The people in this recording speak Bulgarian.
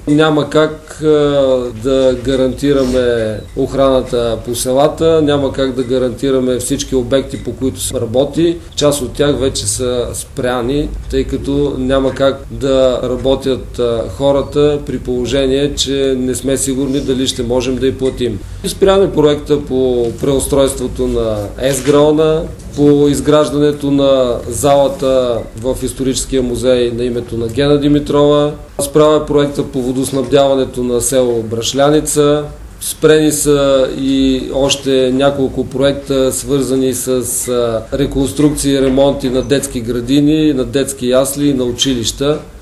Няма как да гарантираме охраната по селата, няма как да гарантираме всички обекти, по които се работи. Част от тях вече са спряни, тъй като няма как да работят хората при положение, че не сме сигурни дали ще можем да й платим. Спряме проекта по преустройството на ЕСГРАОНа, по изграждането на залата в историческия музей на името на Гена Димитрова. Справя проекта по водоснабдяването на село Брашляница. Спрени са и още няколко проекта, свързани с реконструкции и ремонти на детски градини, на детски ясли и на училища.